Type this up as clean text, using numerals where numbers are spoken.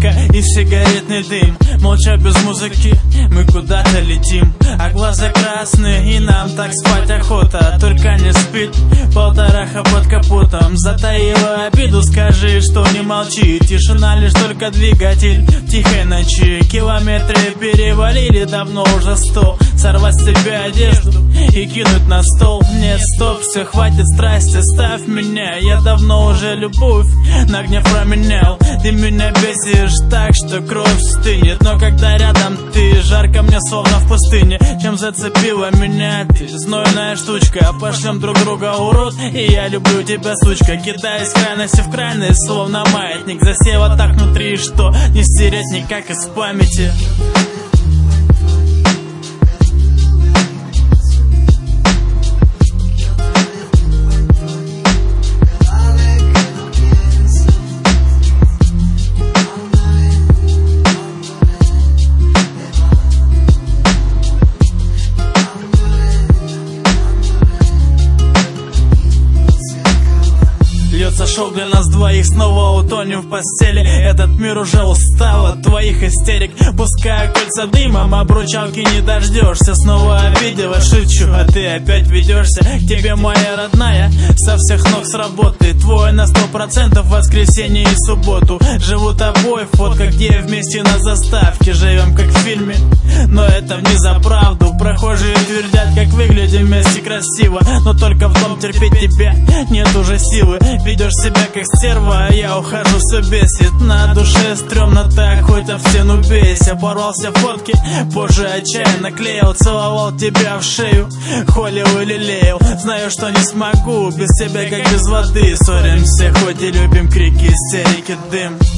только и сигаретный дым. Молча без музыки мы куда-то летим, а глаза красные и нам так спать охота. Только не спит полтораха под капотом. Затаила обиду, скажи, что не молчи. Тишина лишь только двигатель тихой ночи. Километры перевалили давно уже 100. Сорвать с себя одежду и кинуть на стол. Нет, стоп, все, хватит страсти, ставь меня. Я давно уже любовь на гнев променял. Ты меня бесишь так, что кровь стынет. Но когда рядом ты, жарко мне словно в пустыне. Чем зацепила меня ты, знойная штучка. Пошлем друг друга, урод, и я люблю тебя, сучка. Кидаясь с крайности в крайность, словно маятник. Засела так внутри, что не стереть никак из памяти. Льется шоу для нас двоих, снова утонем в постели. Этот мир уже устал от твоих истерик. Пускаю кольца дымом, обручалки не дождешься. Снова обиделась, шучу, а ты опять ведешься. К тебе, моя родная, со всех ног с работы. Твой на 100% в воскресенье и субботу. Живу тобой, фотка, где вместе на заставке. Живем как в фильме, но это не за правду. Прохожие твердят, как выглядим вместе красиво. Но только в том терпеть тебя нет уже силы. Ведешь себя как стерва, а я ухожу, все бесит. На душе стрёмно так, хоть об стену бейся. Порвался фотки, позже отчаянно клеил. Целовал тебя в шею, холил и лелеял. Знаю, что не смогу без тебя, как без воды. Ссоримся, хоть и любим крики, истерики, дым.